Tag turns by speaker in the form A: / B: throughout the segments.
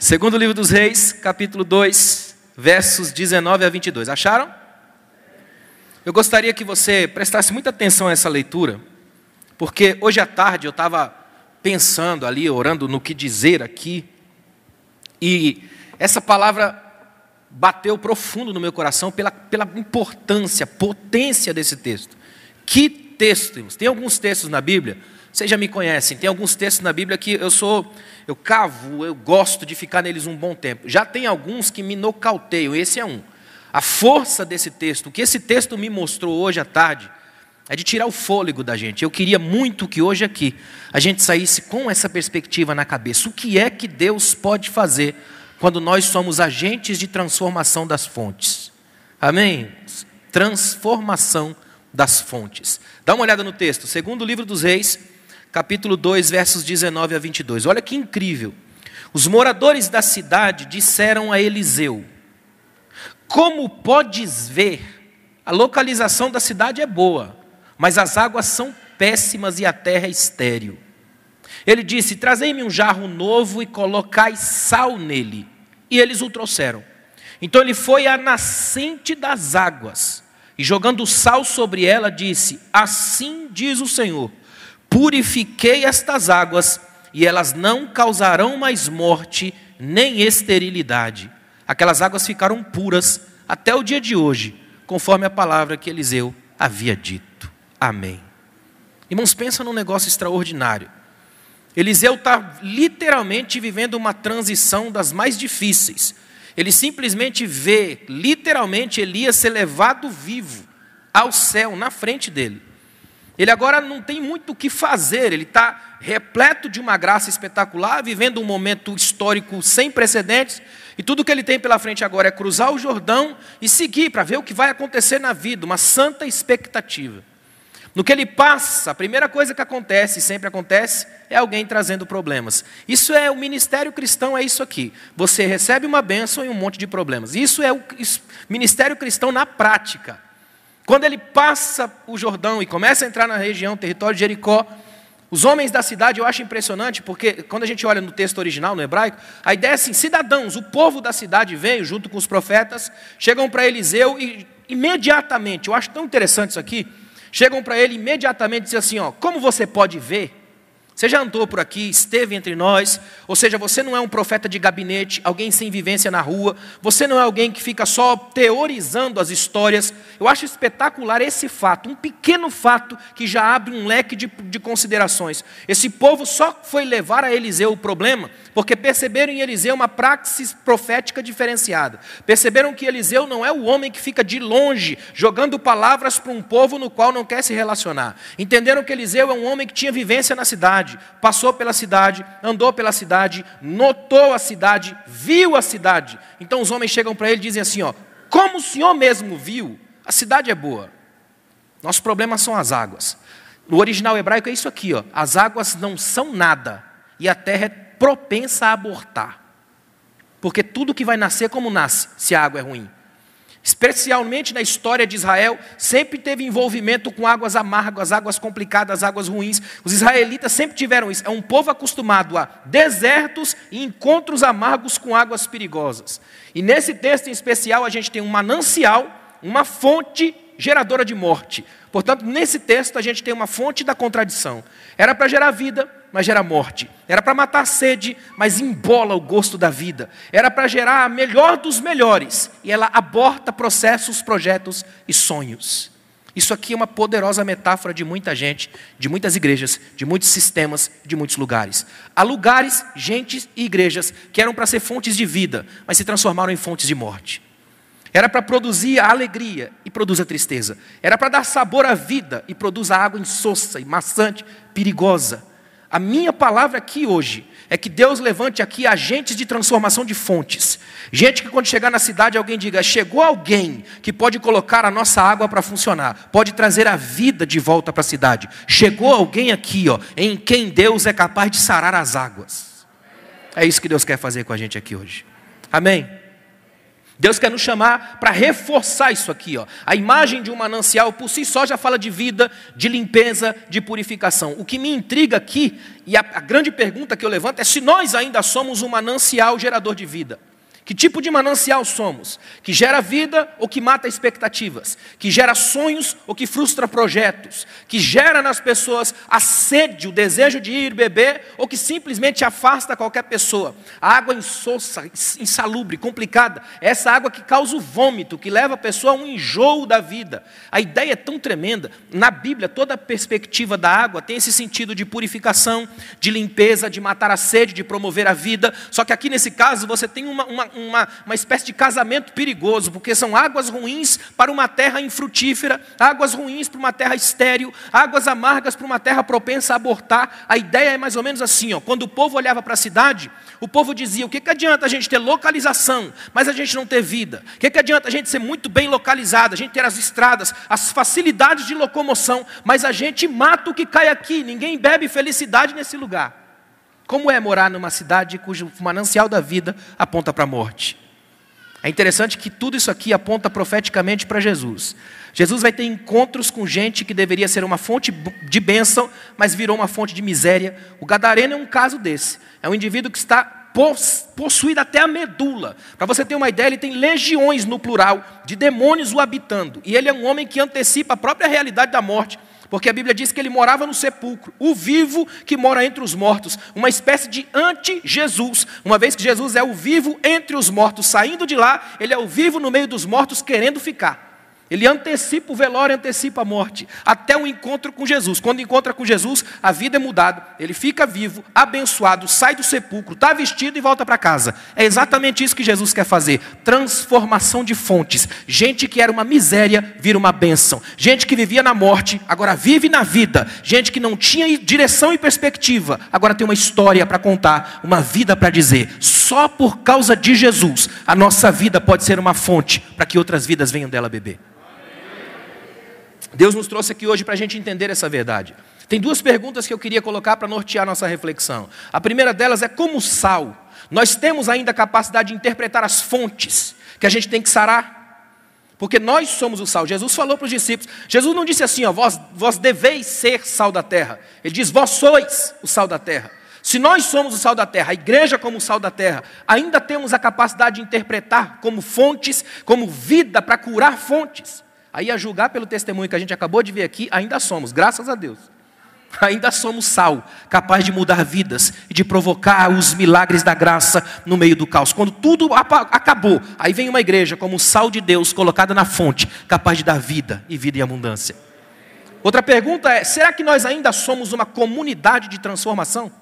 A: Segundo livro dos Reis, capítulo 2, versos 19 a 22. Acharam? Eu gostaria que você prestasse muita atenção a essa leitura, porque hoje à tarde eu estava pensando ali, orando no que dizer aqui, e essa palavra bateu profundo no meu coração pela importância, potência desse texto. Que texto, irmãos? Tem alguns textos na Bíblia, vocês já me conhecem, tem alguns textos na Bíblia que eu cavo, eu gosto de ficar neles um bom tempo. Já tem alguns que me nocauteiam, esse é um. A força desse texto, o que esse texto me mostrou hoje à tarde, é de tirar o fôlego da gente. Eu queria muito que hoje aqui a gente saísse com essa perspectiva na cabeça. O que é que Deus pode fazer quando nós somos agentes de transformação das fontes? Amém? Transformação das fontes. Dá uma olhada no texto. Segundo livro dos Reis, capítulo 2, versos 19 a 22. Olha que incrível. Os moradores da cidade disseram a Eliseu: como podes ver, a localização da cidade é boa, mas as águas são péssimas e a terra é estéril. Ele disse: trazei-me um jarro novo e colocai sal nele. E eles o trouxeram. Então ele foi à nascente das águas, e jogando sal sobre ela, disse: assim diz o Senhor, purifiquei estas águas, e elas não causarão mais morte, nem esterilidade. Aquelas águas ficaram puras até o dia de hoje, conforme a palavra que Eliseu havia dito. Amém. Irmãos, pensa num negócio extraordinário. Eliseu está literalmente vivendo uma transição das mais difíceis. Ele simplesmente vê, literalmente, Elias ser levado vivo ao céu, na frente dele. Ele agora não tem muito o que fazer, ele está repleto de uma graça espetacular, vivendo um momento histórico sem precedentes, e tudo que ele tem pela frente agora é cruzar o Jordão e seguir para ver o que vai acontecer na vida, uma santa expectativa. No que ele passa, a primeira coisa que acontece, e sempre acontece, é alguém trazendo problemas. Isso é o ministério cristão, é isso aqui. Você recebe uma bênção e um monte de problemas. Isso é o ministério cristão na prática. Quando ele passa o Jordão e começa a entrar na região, território de Jericó, os homens da cidade, eu acho impressionante, porque quando a gente olha no texto original, no hebraico, a ideia é assim: cidadãos, o povo da cidade veio junto com os profetas, chegam para Eliseu e imediatamente, eu acho tão interessante isso aqui, chegam para ele imediatamente e dizem assim: ó, como você pode ver, você já andou por aqui, esteve entre nós, ou seja, você não é um profeta de gabinete, alguém sem vivência na rua, você não é alguém que fica só teorizando as histórias. Eu acho espetacular esse fato, um pequeno fato que já abre um leque de considerações. Esse povo só foi levar a Eliseu o problema porque perceberam em Eliseu uma praxis profética diferenciada. Perceberam que Eliseu não é o homem que fica de longe, jogando palavras para um povo no qual não quer se relacionar. Entenderam que Eliseu é um homem que tinha vivência na cidade, passou pela cidade, andou pela cidade, notou a cidade, viu a cidade. Então os homens chegam para ele e dizem assim: ó, como o senhor mesmo viu, a cidade é boa. Nosso problema são as águas. No original hebraico é isso aqui, ó, as águas não são nada e a terra é propensa a abortar. Porque tudo que vai nascer como nasce, se a água é ruim. Especialmente na história de Israel, sempre teve envolvimento com águas amargas, águas complicadas, águas ruins. Os israelitas sempre tiveram isso. É um povo acostumado a desertos e encontros amargos com águas perigosas. E nesse texto em especial, a gente tem um manancial, uma fonte geradora de morte. Portanto, nesse texto, a gente tem uma fonte da contradição. Era para gerar vida, mas gera morte. Era para matar a sede, mas embola o gosto da vida. Era para gerar a melhor dos melhores, e ela aborta processos, projetos e sonhos. Isso aqui é uma poderosa metáfora de muita gente, de muitas igrejas, de muitos sistemas, de muitos lugares. Há lugares, gentes e igrejas que eram para ser fontes de vida, mas se transformaram em fontes de morte. Era para produzir a alegria e produz a tristeza. Era para dar sabor à vida e produz a água insossa e maçante, perigosa. A minha palavra aqui hoje é que Deus levante aqui agentes de transformação de fontes. Gente que quando chegar na cidade alguém diga: chegou alguém que pode colocar a nossa água para funcionar, pode trazer a vida de volta para a cidade. Chegou alguém aqui, ó, em quem Deus é capaz de sarar as águas. É isso que Deus quer fazer com a gente aqui hoje. Amém? Deus quer nos chamar para reforçar isso aqui, ó. A imagem de um manancial por si só já fala de vida, de limpeza, de purificação. O que me intriga aqui, e a grande pergunta que eu levanto é se nós ainda somos um manancial gerador de vida. Que tipo de manancial somos? Que gera vida ou que mata expectativas? Que gera sonhos ou que frustra projetos? Que gera nas pessoas a sede, o desejo de ir beber ou que simplesmente afasta qualquer pessoa? A água insossa, insalubre, complicada, é essa água que causa o vômito, que leva a pessoa a um enjoo da vida. A ideia é tão tremenda. Na Bíblia, toda a perspectiva da água tem esse sentido de purificação, de limpeza, de matar a sede, de promover a vida. Só que aqui nesse caso você tem uma espécie de casamento perigoso, porque são águas ruins para uma terra infrutífera, águas ruins para uma terra estéril, águas amargas para uma terra propensa a abortar. A ideia é mais ou menos assim, ó, quando o povo olhava para a cidade, o povo dizia, o que adianta a gente ter localização, mas a gente não ter vida? O que adianta a gente ser muito bem localizado, a gente ter as estradas, as facilidades de locomoção, mas a gente mata o que cai aqui, ninguém bebe felicidade nesse lugar. Como é morar numa cidade cujo manancial da vida aponta para a morte? É interessante que tudo isso aqui aponta profeticamente para Jesus. Jesus vai ter encontros com gente que deveria ser uma fonte de bênção, mas virou uma fonte de miséria. O gadareno é um caso desse. É um indivíduo que está possuído até a medula. Para você ter uma ideia, ele tem legiões no plural de demônios o habitando. E ele é um homem que antecipa a própria realidade da morte. Porque a Bíblia diz que ele morava no sepulcro, o vivo que mora entre os mortos, uma espécie de anti-Jesus. Uma vez que Jesus é o vivo entre os mortos, saindo de lá, ele é o vivo no meio dos mortos, querendo ficar. Ele antecipa o velório, antecipa a morte, até o encontro com Jesus. Quando encontra com Jesus, a vida é mudada, ele fica vivo, abençoado, sai do sepulcro, está vestido e volta para casa. É exatamente isso que Jesus quer fazer, transformação de fontes. Gente que era uma miséria, vira uma bênção. Gente que vivia na morte, agora vive na vida. Gente que não tinha direção e perspectiva, agora tem uma história para contar, uma vida para dizer. Só por causa de Jesus, a nossa vida pode ser uma fonte para que outras vidas venham dela beber. Deus nos trouxe aqui hoje para a gente entender essa verdade. Tem duas perguntas que eu queria colocar para nortear nossa reflexão. A primeira delas é como sal. Nós temos ainda a capacidade de interpretar as fontes que a gente tem que sarar? Porque nós somos o sal. Jesus falou para os discípulos. Jesus não disse assim, ó, vós deveis ser sal da terra. Ele diz, vós sois o sal da terra. Se nós somos o sal da terra, a igreja como o sal da terra, ainda temos a capacidade de interpretar como fontes, como vida para curar fontes. Aí, a julgar pelo testemunho que a gente acabou de ver aqui, ainda somos, graças a Deus. Ainda somos sal, capaz de mudar vidas e de provocar os milagres da graça no meio do caos. Quando tudo acabou, aí vem uma igreja como o sal de Deus colocada na fonte, capaz de dar vida e vida em abundância. Outra pergunta é, será que nós ainda somos uma comunidade de transformação?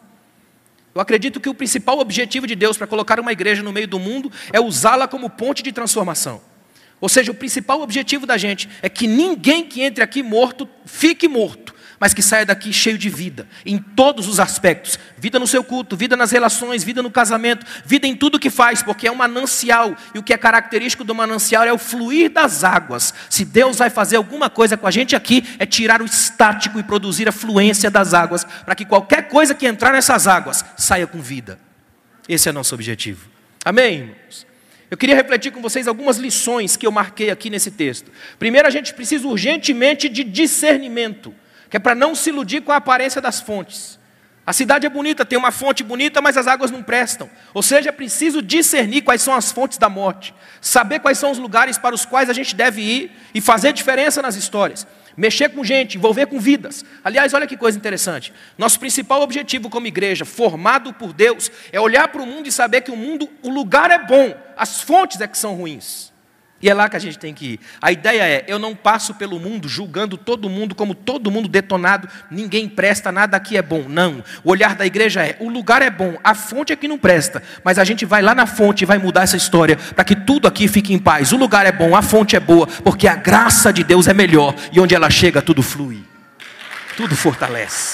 A: Eu acredito que o principal objetivo de Deus para colocar uma igreja no meio do mundo é usá-la como ponte de transformação. Ou seja, o principal objetivo da gente é que ninguém que entre aqui morto, fique morto, mas que saia daqui cheio de vida, em todos os aspectos. Vida no seu culto, vida nas relações, vida no casamento, vida em tudo que faz, porque é um manancial. E o que é característico do manancial é o fluir das águas. Se Deus vai fazer alguma coisa com a gente aqui, é tirar o estático e produzir a fluência das águas, para que qualquer coisa que entrar nessas águas, saia com vida. Esse é o nosso objetivo. Amém, irmãos? Eu queria refletir com vocês algumas lições que eu marquei aqui nesse texto. Primeiro, a gente precisa urgentemente de discernimento, que é para não se iludir com a aparência das fontes. A cidade é bonita, tem uma fonte bonita, mas as águas não prestam. Ou seja, é preciso discernir quais são as fontes da morte, saber quais são os lugares para os quais a gente deve ir e fazer diferença nas histórias. Mexer com gente, envolver com vidas. Aliás, olha que coisa interessante. Nosso principal objetivo como igreja, formado por Deus, é olhar para o mundo e saber que o lugar é bom, as fontes é que são ruins. E é lá que a gente tem que ir. A ideia é, eu não passo pelo mundo julgando todo mundo como todo mundo detonado, ninguém presta, nada aqui é bom. Não. O olhar da igreja é, o lugar é bom, a fonte é que não presta, mas a gente vai lá na fonte e vai mudar essa história para que tudo aqui fique em paz. O lugar é bom, a fonte é boa, porque a graça de Deus é melhor e onde ela chega tudo flui, tudo fortalece.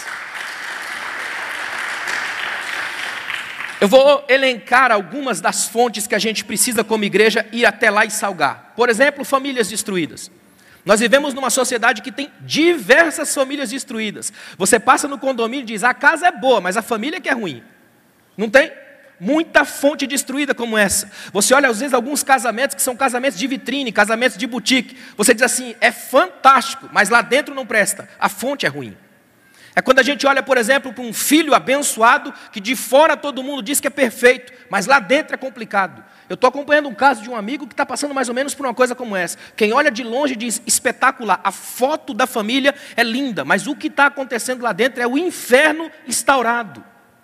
A: Eu vou elencar algumas das fontes que a gente precisa como igreja ir até lá e salgar. Por exemplo, famílias destruídas. Nós vivemos numa sociedade que tem diversas famílias destruídas. Você passa no condomínio e diz, a casa é boa, mas a família que é ruim. Não tem? Muita fonte destruída como essa. Você olha às vezes alguns casamentos que são casamentos de vitrine, casamentos de boutique. Você diz assim, é fantástico, mas lá dentro não presta. A fonte é ruim. É quando a gente olha, por exemplo, para um filho abençoado, que de fora todo mundo diz que é perfeito, mas lá dentro é complicado. Eu estou acompanhando um caso de um amigo que está passando mais ou menos por uma coisa como essa. Quem olha de longe diz, espetacular, a foto da família é linda, mas o que está acontecendo lá dentro é o inferno instaurado.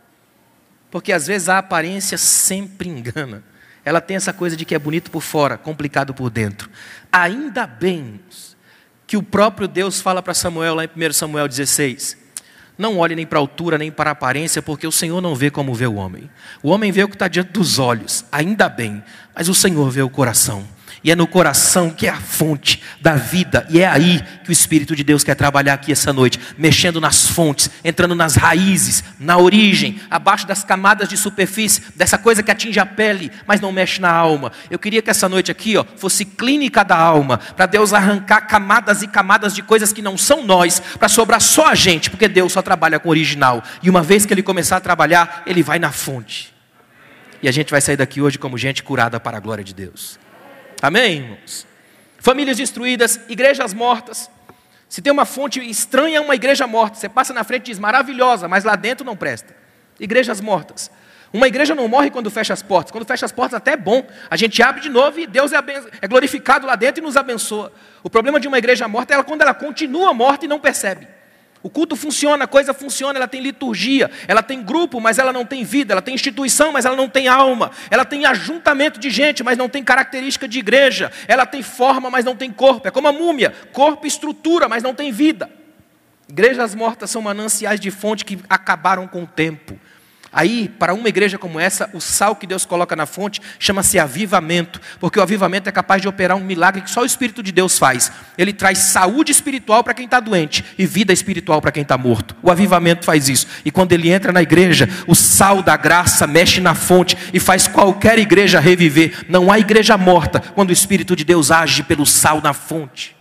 A: Porque às vezes a aparência sempre engana. Ela tem essa coisa de que é bonito por fora, complicado por dentro. Ainda bem que o próprio Deus fala para Samuel, lá em 1 Samuel 16, não olhe nem para a altura, nem para a aparência, porque o Senhor não vê como vê o homem. O homem vê o que está diante dos olhos, ainda bem, mas o Senhor vê o coração. E é no coração que é a fonte da vida. E é aí que o Espírito de Deus quer trabalhar aqui essa noite. Mexendo nas fontes, entrando nas raízes, na origem, abaixo das camadas de superfície, dessa coisa que atinge a pele, mas não mexe na alma. Eu queria que essa noite aqui fosse clínica da alma, para Deus arrancar camadas e camadas de coisas que não são nós, para sobrar só a gente, porque Deus só trabalha com o original. E uma vez que Ele começar a trabalhar, Ele vai na fonte. E a gente vai sair daqui hoje como gente curada para a glória de Deus. Amém, irmãos? Famílias destruídas, igrejas mortas. Se tem uma fonte estranha, é uma igreja morta. Você passa na frente e diz, maravilhosa, mas lá dentro não presta. Igrejas mortas. Uma igreja não morre quando fecha as portas. Quando fecha as portas até é bom. A gente abre de novo e Deus é glorificado lá dentro e nos abençoa. O problema de uma igreja morta é quando ela continua morta e não percebe. O culto funciona, a coisa funciona, ela tem liturgia, ela tem grupo, mas ela não tem vida, ela tem instituição, mas ela não tem alma, ela tem ajuntamento de gente, mas não tem característica de igreja, ela tem forma, mas não tem corpo, é como a múmia, corpo e estrutura, mas não tem vida. Igrejas mortas são mananciais de fonte que acabaram com o tempo. Aí, para uma igreja como essa, o sal que Deus coloca na fonte chama-se avivamento, porque o avivamento é capaz de operar um milagre que só o Espírito de Deus faz. Ele traz saúde espiritual para quem está doente e vida espiritual para quem está morto. O avivamento faz isso. E quando ele entra na igreja, o sal da graça mexe na fonte e faz qualquer igreja reviver. Não há igreja morta quando o Espírito de Deus age pelo sal na fonte.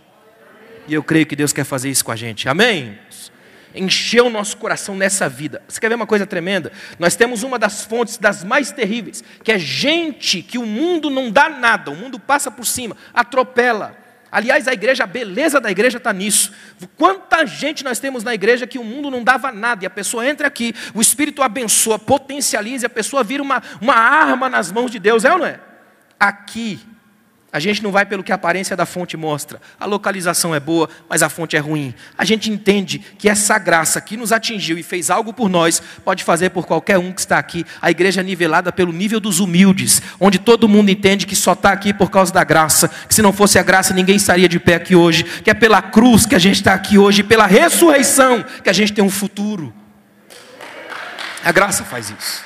A: E eu creio que Deus quer fazer isso com a gente. Amém? Encher o nosso coração nessa vida. Você quer ver uma coisa tremenda? Nós temos uma das fontes das mais terríveis, que é gente que o mundo não dá nada, o mundo passa por cima, atropela. Aliás, a igreja, a beleza da igreja está nisso. Quanta gente nós temos na igreja que o mundo não dava nada, e a pessoa entra aqui, o Espírito abençoa, potencializa, e a pessoa vira uma arma nas mãos de Deus, é ou não é? Aqui, a gente não vai pelo que a aparência da fonte mostra. A localização é boa, mas a fonte é ruim. A gente entende que essa graça que nos atingiu e fez algo por nós, pode fazer por qualquer um que está aqui. A igreja é nivelada pelo nível dos humildes, onde todo mundo entende que só está aqui por causa da graça, que se não fosse a graça ninguém estaria de pé aqui hoje, que é pela cruz que a gente está aqui hoje, pela ressurreição que a gente tem um futuro. A graça faz isso.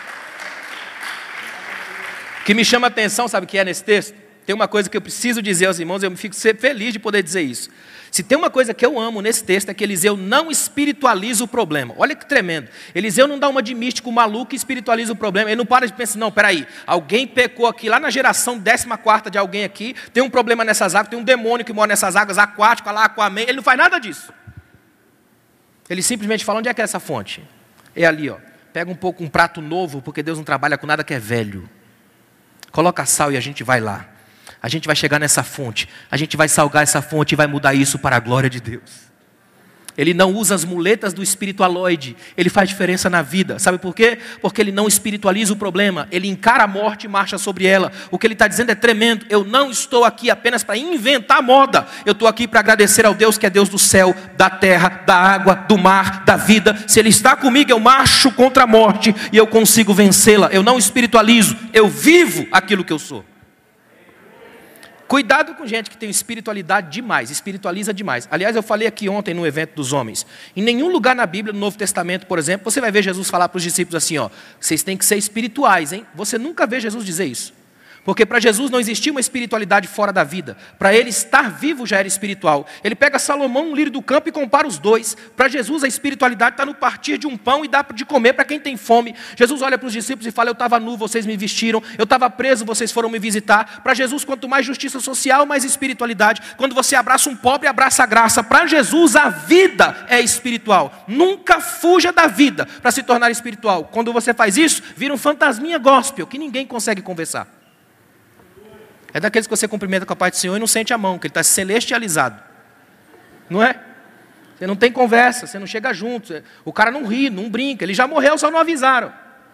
A: O que me chama a atenção, sabe o que é nesse texto? Tem uma coisa que eu preciso dizer aos irmãos, eu fico feliz de poder dizer isso. Se tem uma coisa que eu amo nesse texto, é que Eliseu não espiritualiza o problema. Olha que tremendo. Eliseu não dá uma de místico maluco e espiritualiza o problema. Ele não para de pensar, não, peraí, alguém pecou aqui, lá na geração 14ª de alguém aqui, tem um problema nessas águas, tem um demônio que mora nessas águas, aquático, lá, Aquaman. Ele não faz nada disso. Ele simplesmente fala, onde é que é essa fonte? É ali, ó. Pega um prato novo, porque Deus não trabalha com nada que é velho. Coloca sal e a gente vai lá. A gente vai chegar nessa fonte, a gente vai salgar essa fonte e vai mudar isso para a glória de Deus. Ele não usa as muletas do espiritualoide, ele faz diferença na vida. Sabe por quê? Porque ele não espiritualiza o problema, ele encara a morte e marcha sobre ela. O que ele está dizendo é tremendo. Eu não estou aqui apenas para inventar moda, eu estou aqui para agradecer ao Deus que é Deus do céu, da terra, da água, do mar, da vida. Se Ele está comigo, eu marcho contra a morte e eu consigo vencê-la. Eu não espiritualizo, eu vivo aquilo que eu sou. Cuidado com gente que tem espiritualidade demais, espiritualiza demais. Aliás, eu falei aqui ontem no evento dos homens. Em nenhum lugar na Bíblia, no Novo Testamento, por exemplo, você vai ver Jesus falar para os discípulos assim, ó, vocês têm que ser espirituais, hein? Você nunca vê Jesus dizer isso. Porque para Jesus não existia uma espiritualidade fora da vida. Para ele estar vivo já era espiritual. Ele pega Salomão, um lírio do campo, e compara os dois. Para Jesus a espiritualidade está no partir de um pão e dar de comer para quem tem fome. Jesus olha para os discípulos e fala: eu estava nu, vocês me vestiram. Eu estava preso, vocês foram me visitar. Para Jesus, quanto mais justiça social, mais espiritualidade. Quando você abraça um pobre, abraça a graça. Para Jesus a vida é espiritual. Nunca fuja da vida para se tornar espiritual. Quando você faz isso, vira um fantasminha gospel que ninguém consegue conversar. É daqueles que você cumprimenta com a paz do Senhor e não sente a mão, que ele está celestializado. Não é? Você não tem conversa, você não chega junto. O cara não ri, não brinca. Ele já morreu, só não avisaram.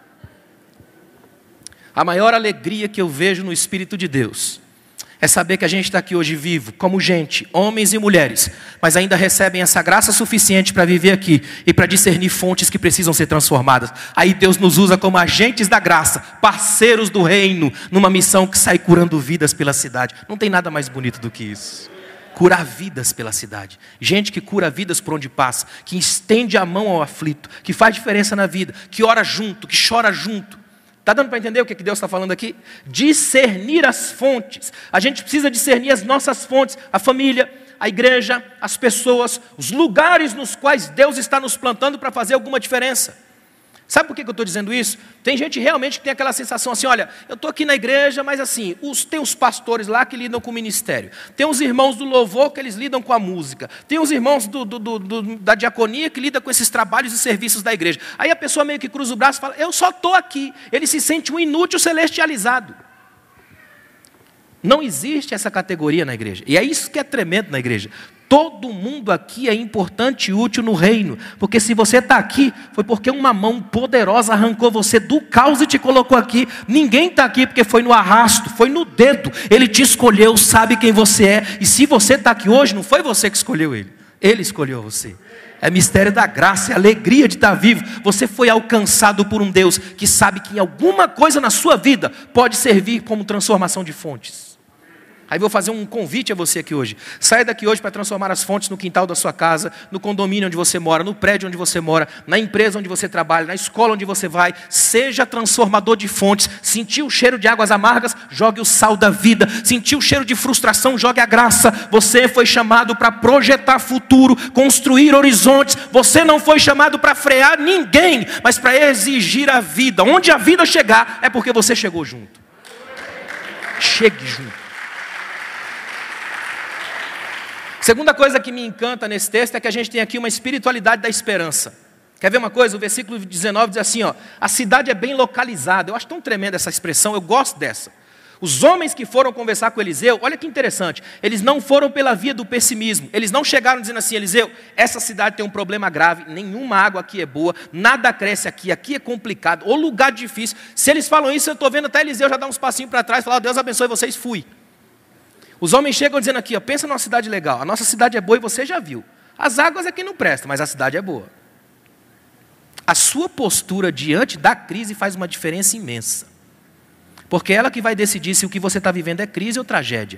A: A maior alegria que eu vejo no Espírito de Deus é saber que a gente está aqui hoje vivo, como gente, homens e mulheres, mas ainda recebem essa graça suficiente para viver aqui e para discernir fontes que precisam ser transformadas. Aí Deus nos usa como agentes da graça, parceiros do reino, numa missão que sai curando vidas pela cidade. Não tem nada mais bonito do que isso. Curar vidas pela cidade. Gente que cura vidas por onde passa, que estende a mão ao aflito, que faz diferença na vida, que ora junto, que chora junto. Está dando para entender o que Deus está falando aqui? Discernir as fontes. A gente precisa discernir as nossas fontes. A família, a igreja, as pessoas, os lugares nos quais Deus está nos plantando para fazer alguma diferença. Sabe por que eu estou dizendo isso? Tem gente realmente que tem aquela sensação assim: olha, eu estou aqui na igreja, mas assim, tem os pastores lá que lidam com o ministério. Tem os irmãos do louvor que eles lidam com a música. Tem os irmãos da diaconia que lidam com esses trabalhos e serviços da igreja. Aí a pessoa meio que cruza o braço e fala: eu só estou aqui. Ele se sente um inútil celestializado. Não existe essa categoria na igreja. E é isso que é tremendo na igreja. Todo mundo aqui é importante e útil no reino. Porque se você está aqui, foi porque uma mão poderosa arrancou você do caos e te colocou aqui. Ninguém está aqui porque foi no arrasto, foi no dedo. Ele te escolheu, sabe quem você é. E se você está aqui hoje, não foi você que escolheu ele. Ele escolheu você. É mistério da graça, é alegria de estar vivo. Você foi alcançado por um Deus que sabe que em alguma coisa na sua vida pode servir como transformação de fontes. Aí vou fazer um convite a você aqui hoje. Saia daqui hoje para transformar as fontes no quintal da sua casa, no condomínio onde você mora, no prédio onde você mora, na empresa onde você trabalha, na escola onde você vai. Seja transformador de fontes. Sentiu o cheiro de águas amargas? Jogue o sal da vida. Sentiu o cheiro de frustração? Jogue a graça. Você foi chamado para projetar futuro, construir horizontes. Você não foi chamado para frear ninguém, mas para exigir a vida. Onde a vida chegar, é porque você chegou junto. Chegue junto. Segunda coisa que me encanta nesse texto é que a gente tem aqui uma espiritualidade da esperança. Quer ver uma coisa? O versículo 19 diz assim, ó: a cidade é bem localizada. Eu acho tão tremenda essa expressão, eu gosto dessa. Os homens que foram conversar com Eliseu, olha que interessante, eles não foram pela via do pessimismo. Eles não chegaram dizendo assim: Eliseu, essa cidade tem um problema grave, nenhuma água aqui é boa, nada cresce aqui é complicado, ou lugar difícil. Se eles falam isso, eu estou vendo até Eliseu já dar uns passinhos para trás e falar: Deus abençoe vocês, fui. Os homens chegam dizendo aqui, ó: pensa numa cidade legal, a nossa cidade é boa e você já viu. As águas é que não prestam, mas a cidade é boa. A sua postura diante da crise faz uma diferença imensa. Porque é ela que vai decidir se o que você está vivendo é crise ou tragédia.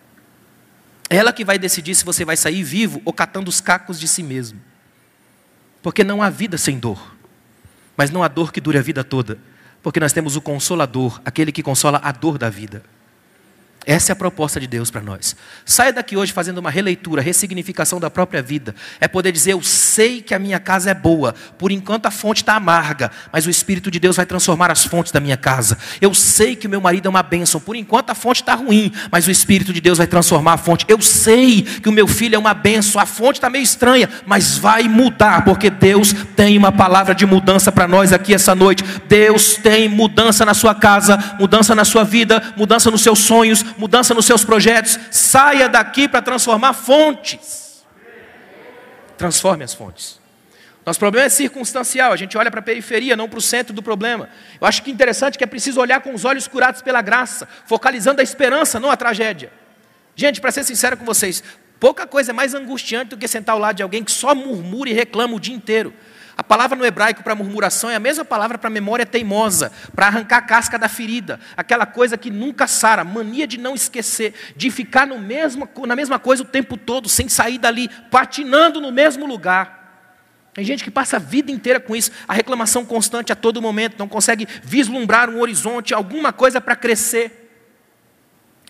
A: É ela que vai decidir se você vai sair vivo ou catando os cacos de si mesmo. Porque não há vida sem dor. Mas não há dor que dure a vida toda. Porque nós temos o Consolador, aquele que consola a dor da vida. Essa é a proposta de Deus para nós. Saia daqui hoje fazendo uma releitura, ressignificação da própria vida. É poder dizer: eu sei que a minha casa é boa, por enquanto a fonte está amarga, mas o Espírito de Deus vai transformar as fontes da minha casa. Eu sei que o meu marido é uma bênção, por enquanto a fonte está ruim, mas o Espírito de Deus vai transformar a fonte. Eu sei que o meu filho é uma bênção, a fonte está meio estranha, mas vai mudar, porque Deus tem uma palavra de mudança para nós aqui essa noite. Deus tem mudança na sua casa, mudança na sua vida, mudança nos seus sonhos, mudança nos seus projetos. Saia daqui para transformar fontes. Transforme as fontes. Nosso problema é circunstancial. A gente olha para a periferia, não para o centro do problema. Eu acho que interessante que é preciso olhar com os olhos curados pela graça, focalizando a esperança, não a tragédia. Gente, para ser sincero com vocês, pouca coisa é mais angustiante do que sentar ao lado de alguém que só murmura e reclama o dia inteiro. A palavra no hebraico para murmuração é a mesma palavra para memória teimosa, para arrancar a casca da ferida, aquela coisa que nunca sara, mania de não esquecer, de ficar na mesma coisa o tempo todo, sem sair dali, patinando no mesmo lugar. Tem gente que passa a vida inteira com isso, a reclamação constante a todo momento, não consegue vislumbrar um horizonte, alguma coisa para crescer.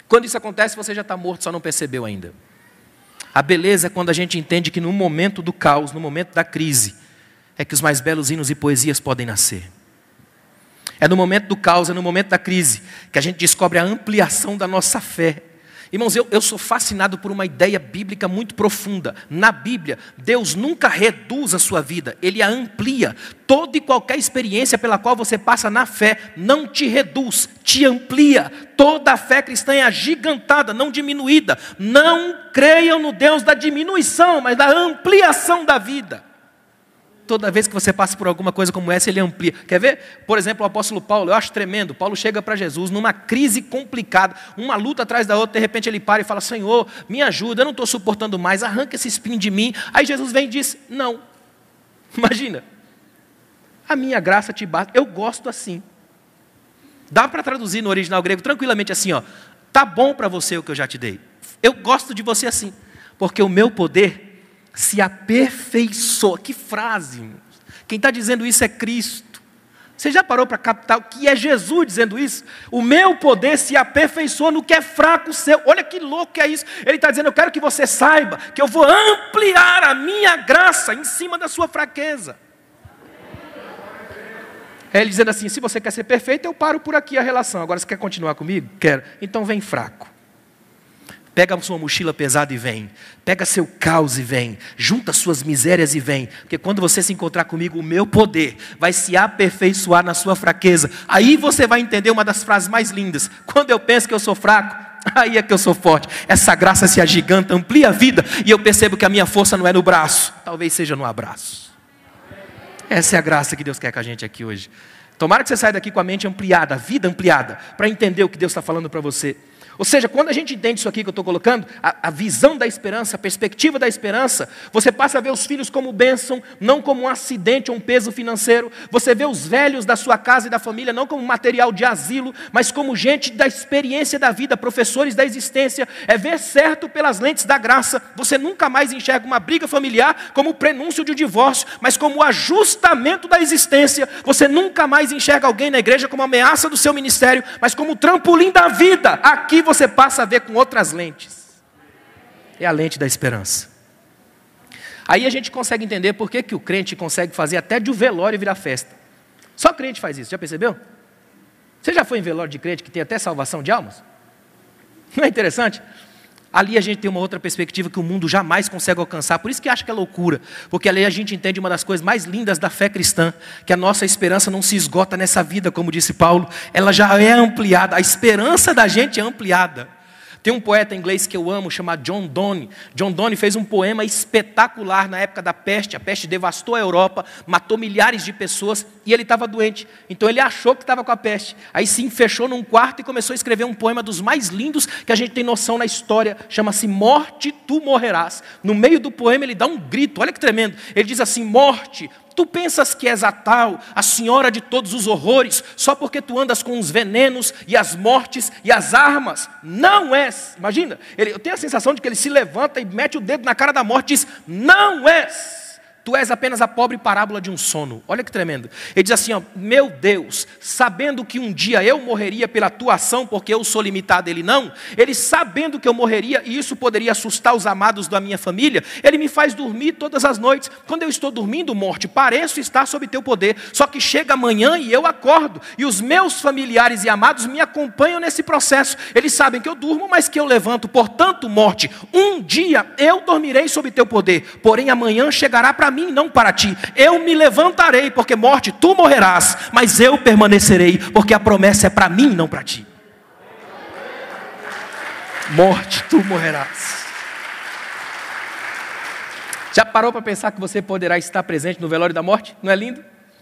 A: Quando isso acontece, você já está morto, só não percebeu ainda. A beleza é quando a gente entende que no momento do caos, no momento da crise, é que os mais belos hinos e poesias podem nascer. É no momento do caos, é no momento da crise, que a gente descobre a ampliação da nossa fé. Irmãos, eu sou fascinado por uma ideia bíblica muito profunda. Na Bíblia, Deus nunca reduz a sua vida, Ele a amplia. Toda e qualquer experiência pela qual você passa na fé, não te reduz, te amplia. Toda a fé cristã é agigantada, não diminuída. Não creiam no Deus da diminuição, mas da ampliação da vida. Toda vez que você passa por alguma coisa como essa, Ele amplia. Quer ver? Por exemplo, o apóstolo Paulo, eu acho tremendo. Paulo chega para Jesus numa crise complicada, uma luta atrás da outra, de repente ele para e fala: Senhor, me ajuda, eu não estou suportando mais, arranca esse espinho de mim. Aí Jesus vem e diz: não. Imagina, a minha graça te basta, eu gosto assim. Dá para traduzir no original grego tranquilamente assim, ó: tá bom para você o que eu já te dei. Eu gosto de você assim, porque o meu poder se aperfeiçoa. Que frase, irmãos. Quem está dizendo isso é Cristo. Você já parou para captar o que é Jesus dizendo isso? O meu poder se aperfeiçoa no que é fraco seu. Olha que louco que é isso. Ele está dizendo: eu quero que você saiba que eu vou ampliar a minha graça em cima da sua fraqueza. É ele dizendo assim: se você quer ser perfeito, eu paro por aqui a relação. Agora, você quer continuar comigo? Quero. Então vem fraco. Pega a sua mochila pesada e vem. Pega seu caos e vem. Junta suas misérias e vem. Porque quando você se encontrar comigo, o meu poder vai se aperfeiçoar na sua fraqueza. Aí você vai entender uma das frases mais lindas. Quando eu penso que eu sou fraco, aí é que eu sou forte. Essa graça se agiganta, amplia a vida. E eu percebo que a minha força não é no braço. Talvez seja no abraço. Essa é a graça que Deus quer com a gente aqui hoje. Tomara que você saia daqui com a mente ampliada, a vida ampliada, para entender o que Deus está falando para você. Ou seja, quando a gente entende isso aqui que eu estou colocando, a visão da esperança, a perspectiva da esperança, você passa a ver os filhos como bênção, não como um acidente ou um peso financeiro. Você vê os velhos da sua casa e da família não como material de asilo, mas como gente da experiência da vida, professores da existência. É ver certo pelas lentes da graça. Você nunca mais enxerga uma briga familiar como o prenúncio de um divórcio, mas como o ajustamento da existência. Você nunca mais enxerga alguém na igreja como ameaça do seu ministério, mas como o trampolim da vida. Aqui você passa a ver com outras lentes. É a lente da esperança. Aí a gente consegue entender por que o crente consegue fazer até de um velório virar festa. Só crente faz isso, já percebeu? Você já foi em velório de crente que tem até salvação de almas? Não é interessante? Ali a gente tem uma outra perspectiva que o mundo jamais consegue alcançar. Por isso que acha que é loucura. Porque ali a gente entende uma das coisas mais lindas da fé cristã. Que a nossa esperança não se esgota nessa vida, como disse Paulo. Ela já é ampliada. A esperança da gente é ampliada. Tem um poeta inglês que eu amo, chamado John Donne. John Donne fez um poema espetacular na época da peste. A peste devastou a Europa, matou milhares de pessoas e ele estava doente. Então ele achou que estava com a peste. Aí sim, fechou num quarto e começou a escrever um poema dos mais lindos que a gente tem noção na história. Chama-se Morte, Tu Morrerás. No meio do poema ele dá um grito, olha que tremendo. Ele diz assim: morte, tu pensas que és a tal, a senhora de todos os horrores, só porque tu andas com os venenos e as mortes e as armas? Não és. Imagina, eu tenho a sensação de que ele se levanta e mete o dedo na cara da morte e diz: não és. Tu és apenas a pobre parábola de um sono. Olha que tremendo. Ele diz assim, ó: meu Deus, sabendo que um dia eu morreria pela tua ação, porque eu sou limitado, ele não. Ele sabendo que eu morreria, e isso poderia assustar os amados da minha família, ele me faz dormir todas as noites. Quando eu estou dormindo, morte, pareço estar sob teu poder. Só que chega amanhã e eu acordo, e os meus familiares e amados me acompanham nesse processo. Eles sabem que eu durmo, mas que eu levanto. Portanto, morte, um dia eu dormirei sob teu poder, porém amanhã chegará para mim, não para ti. Eu me levantarei, porque morte, tu morrerás, mas eu permanecerei, porque a promessa é para mim, não para ti. Morte, tu morrerás. Já parou para pensar que você poderá estar presente no velório da morte? Não é lindo?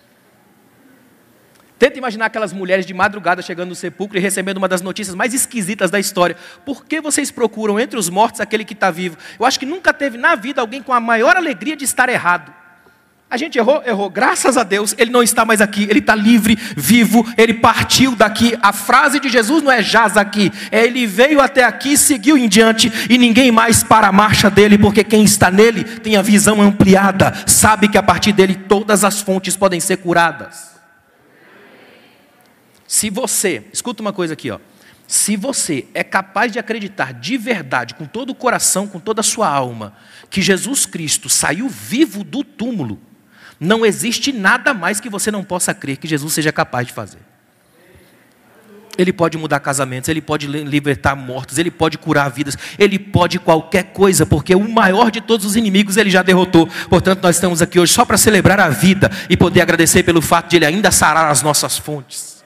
A: Tenta imaginar aquelas mulheres de madrugada chegando no sepulcro e recebendo uma das notícias mais esquisitas da história. Por que vocês procuram entre os mortos aquele que está vivo? Eu acho que nunca teve na vida alguém com a maior alegria de estar errado. A gente errou, graças a Deus, ele não está mais aqui, ele está livre, vivo, ele partiu daqui. A frase de Jesus não é jaz aqui, é ele veio até aqui, seguiu em diante, e ninguém mais para a marcha dele, porque quem está nele tem a visão ampliada, sabe que a partir dele todas as fontes podem ser curadas. Se você, escuta uma coisa aqui, ó. Se você é capaz de acreditar de verdade, com todo o coração, com toda a sua alma, que Jesus Cristo saiu vivo do túmulo, não existe nada mais que você não possa crer que Jesus seja capaz de fazer. Ele pode mudar casamentos, Ele pode libertar mortos, Ele pode curar vidas, Ele pode qualquer coisa, porque o maior de todos os inimigos Ele já derrotou. Portanto, nós estamos aqui hoje só para celebrar a vida e poder agradecer pelo fato de Ele ainda sarar as nossas fontes.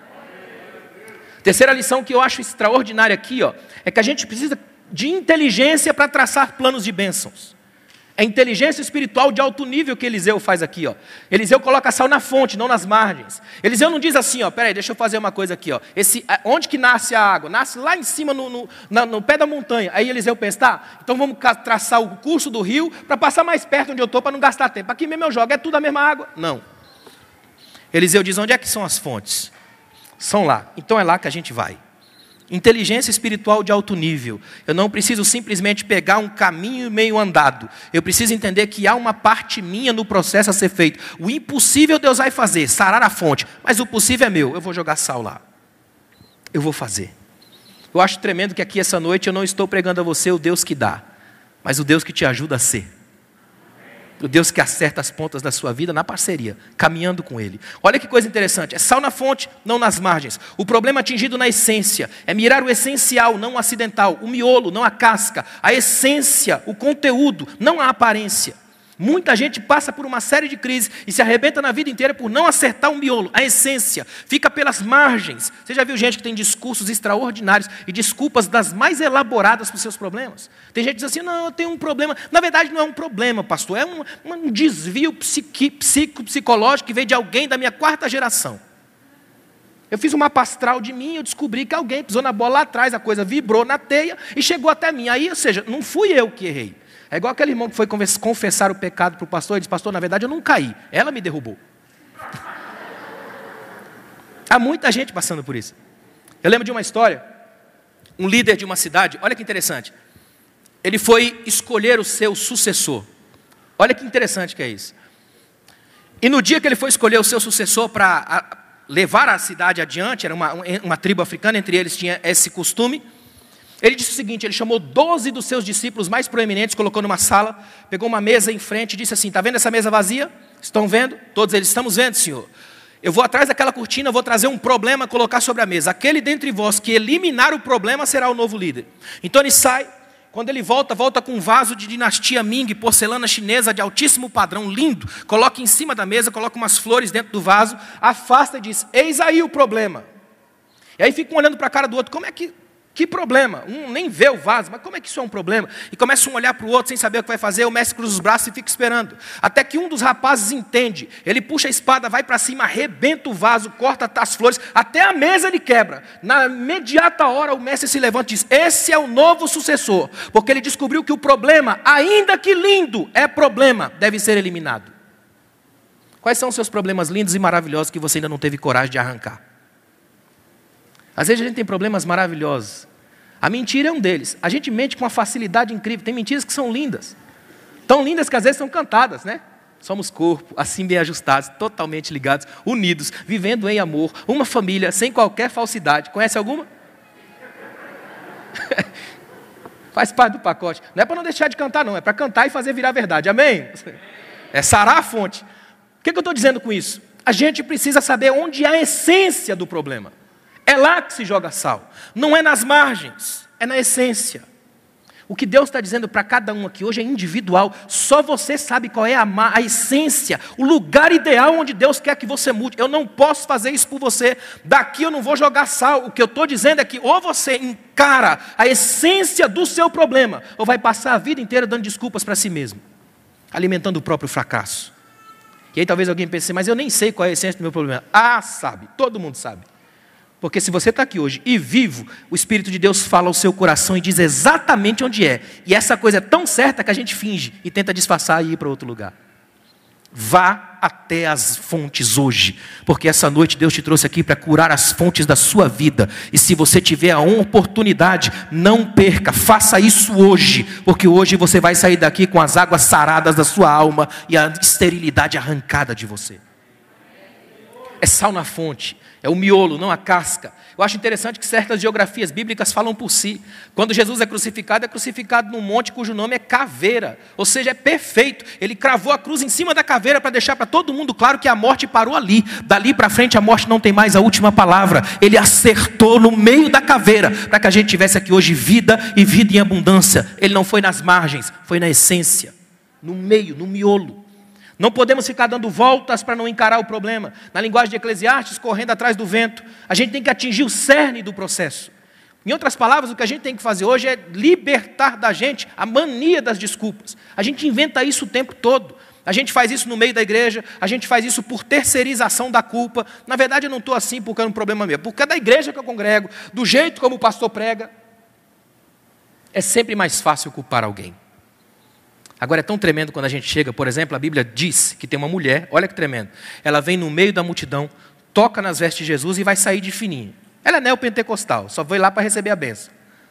A: Terceira lição que eu acho extraordinária aqui, é que a gente precisa de inteligência para traçar planos de bênçãos. É inteligência espiritual de alto nível que Eliseu faz aqui. Eliseu coloca sal na fonte, não nas margens. Eliseu não diz assim, peraí, deixa eu fazer uma coisa aqui. Onde que nasce a água? Nasce lá em cima, no pé da montanha. Aí Eliseu pensa, então vamos traçar o curso do rio para passar mais perto onde eu estou, para não gastar tempo. Aqui mesmo eu jogo, é tudo a mesma água. Não. Eliseu diz, onde é que são as fontes? São lá. Então é lá que a gente vai. Inteligência espiritual de alto nível. Eu não preciso simplesmente pegar um caminho meio andado. Eu preciso entender que há uma parte minha no processo a ser feito. O impossível Deus vai fazer, sarar a fonte. Mas o possível é meu. Eu vou jogar sal lá. Eu vou fazer. Eu acho tremendo que aqui essa noite eu não estou pregando a você o Deus que dá, mas o Deus que te ajuda a ser. O Deus que acerta as pontas da sua vida na parceria, caminhando com Ele. Olha que coisa interessante, é sal na fonte, não nas margens. O problema atingido na essência, é mirar o essencial, não o acidental. O miolo, não a casca. A essência, o conteúdo, não a aparência. Muita gente passa por uma série de crises e se arrebenta na vida inteira por não acertar o miolo, a essência. Fica pelas margens. Você já viu gente que tem discursos extraordinários e desculpas das mais elaboradas para os seus problemas? Tem gente que diz assim, não, eu tenho um problema. Na verdade não é um problema, pastor, é um desvio psicológico que veio de alguém da minha 4ª geração. Eu fiz uma mapa astral de mim e eu descobri que alguém pisou na bola lá atrás, a coisa vibrou na teia e chegou até mim. Aí, ou seja, não fui eu que errei. É igual aquele irmão que foi confessar o pecado para o pastor e disse, pastor, na verdade eu não caí, ela me derrubou. Há muita gente passando por isso. Eu lembro de uma história, um líder de uma cidade, olha que interessante. Ele foi escolher o seu sucessor. Olha que interessante que é isso. E no dia que ele foi escolher o seu sucessor para levar a cidade adiante, era uma tribo africana, entre eles tinha esse costume. Ele disse o seguinte, ele chamou 12 dos seus discípulos mais proeminentes, colocou numa sala, pegou uma mesa em frente e disse assim, está vendo essa mesa vazia? Estão vendo? Todos eles, estamos vendo, Senhor. Eu vou atrás daquela cortina, vou trazer um problema, colocar sobre a mesa. Aquele dentre vós que eliminar o problema será o novo líder. Então ele sai, quando ele volta com um vaso de dinastia Ming, porcelana chinesa de altíssimo padrão, lindo. Coloca em cima da mesa, coloca umas flores dentro do vaso, afasta e diz, eis aí o problema. E aí fica um olhando para a cara do outro, que problema? Um nem vê o vaso, mas como é que isso é um problema? E começa um a olhar para o outro sem saber o que vai fazer, o mestre cruza os braços e fica esperando. Até que um dos rapazes entende, ele puxa a espada, vai para cima, arrebenta o vaso, corta as flores, até a mesa ele quebra. Na imediata hora o mestre se levanta e diz, esse é o novo sucessor, porque ele descobriu que o problema, ainda que lindo, é problema, deve ser eliminado. Quais são os seus problemas lindos e maravilhosos que você ainda não teve coragem de arrancar? Às vezes a gente tem problemas maravilhosos. A mentira é um deles. A gente mente com uma facilidade incrível. Tem mentiras que são lindas. Tão lindas que às vezes são cantadas, né? Somos corpo, assim bem ajustados, totalmente ligados, unidos, vivendo em amor, uma família, sem qualquer falsidade. Conhece alguma? Faz parte do pacote. Não é para não deixar de cantar, não. É para cantar e fazer virar verdade. Amém? É sarar a fonte. O que eu estou dizendo com isso? A gente precisa saber onde é a essência do problema. É lá que se joga sal. Não é nas margens, é na essência. O que Deus está dizendo para cada um aqui hoje é individual. Só você sabe qual é a essência, o lugar ideal onde Deus quer que você mude. Eu não posso fazer isso por você. Daqui eu não vou jogar sal. O que eu estou dizendo é que ou você encara a essência do seu problema, ou vai passar a vida inteira dando desculpas para si mesmo, alimentando o próprio fracasso. E aí talvez alguém pense, mas eu nem sei qual é a essência do meu problema. Ah, sabe, todo mundo sabe. Porque se você está aqui hoje e vivo, o Espírito de Deus fala ao seu coração e diz exatamente onde é. E essa coisa é tão certa que a gente finge e tenta disfarçar e ir para outro lugar. Vá até as fontes hoje, porque essa noite Deus te trouxe aqui para curar as fontes da sua vida. E se você tiver a oportunidade, não perca, faça isso hoje, porque hoje você vai sair daqui com as águas saradas da sua alma e a esterilidade arrancada de você. É sal na fonte. É o miolo, não a casca. Eu acho interessante que certas geografias bíblicas falam por si. Quando Jesus é crucificado num monte cujo nome é caveira. Ou seja, é perfeito. Ele cravou a cruz em cima da caveira para deixar para todo mundo claro que a morte parou ali. Dali para frente a morte não tem mais a última palavra. Ele acertou no meio da caveira para que a gente tivesse aqui hoje vida e vida em abundância. Ele não foi nas margens, foi na essência. No meio, no miolo. Não podemos ficar dando voltas para não encarar o problema. Na linguagem de Eclesiastes, correndo atrás do vento. A gente tem que atingir o cerne do processo. Em outras palavras, o que a gente tem que fazer hoje é libertar da gente a mania das desculpas. A gente inventa isso o tempo todo. A gente faz isso no meio da igreja, a gente faz isso por terceirização da culpa. Na verdade, eu não estou assim porque é um problema meu. Porque é da igreja que eu congrego, do jeito como o pastor prega. É sempre mais fácil culpar alguém. Agora é tão tremendo quando a gente chega, por exemplo, a Bíblia diz que tem uma mulher, olha que tremendo, ela vem no meio da multidão, toca nas vestes de Jesus e vai sair de fininho. Ela é neopentecostal, só foi lá para receber a bênção.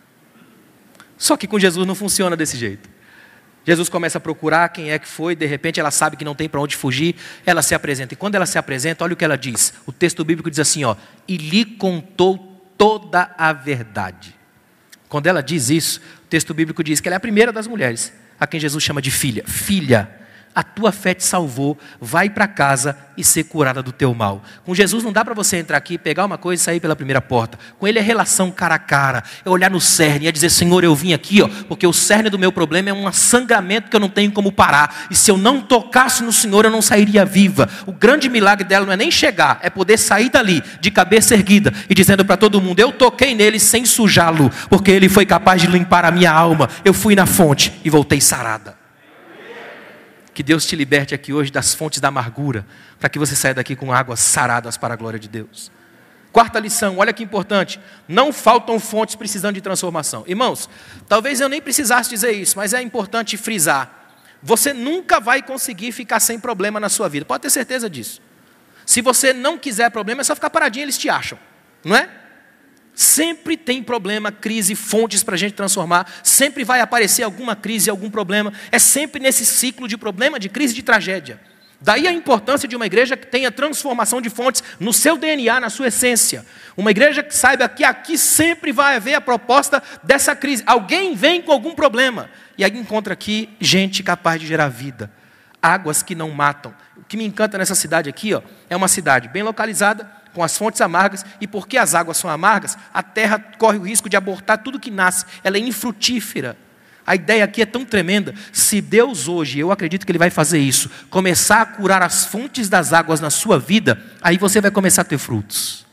A: Só que com Jesus não funciona desse jeito. Jesus começa a procurar quem é que foi, de repente ela sabe que não tem para onde fugir, ela se apresenta. E quando ela se apresenta, olha o que ela diz. O texto bíblico diz assim, e lhe contou toda a verdade. Quando ela diz isso, o texto bíblico diz que ela é a primeira das mulheres a quem Jesus chama de filha. Filha, a tua fé te salvou, vai para casa e ser curada do teu mal. Com Jesus não dá para você entrar aqui, pegar uma coisa e sair pela primeira porta. Com Ele é relação cara a cara, é olhar no cerne, é dizer, Senhor, eu vim aqui, porque o cerne do meu problema é um sangramento que eu não tenho como parar. E se eu não tocasse no Senhor, eu não sairia viva. O grande milagre dela não é nem chegar, é poder sair dali, de cabeça erguida, e dizendo para todo mundo, eu toquei nele sem sujá-lo, porque Ele foi capaz de limpar a minha alma. Eu fui na fonte e voltei sarada. Que Deus te liberte aqui hoje das fontes da amargura, para que você saia daqui com águas saradas para a glória de Deus. Quarta lição, olha que importante, não faltam fontes precisando de transformação. Irmãos, talvez eu nem precisasse dizer isso, mas é importante frisar. Você nunca vai conseguir ficar sem problema na sua vida, pode ter certeza disso. Se você não quiser problema, é só ficar paradinho, eles te acham, não é? Sempre tem problema, crise, fontes para a gente transformar. Sempre vai aparecer alguma crise, algum problema. É sempre nesse ciclo de problema, de crise, de tragédia. Daí a importância de uma igreja que tenha transformação de fontes no seu DNA, na sua essência. Uma igreja que saiba que aqui sempre vai haver a proposta dessa crise. Alguém vem com algum problema. E aí encontra aqui gente capaz de gerar vida. Águas que não matam. O que me encanta nessa cidade aqui, é uma cidade bem localizada, com as fontes amargas, e porque as águas são amargas, a terra corre o risco de abortar tudo que nasce, ela é infrutífera. A ideia aqui é tão tremenda, se Deus hoje, eu acredito que Ele vai fazer isso, começar a curar as fontes das águas na sua vida, aí você vai começar a ter frutos.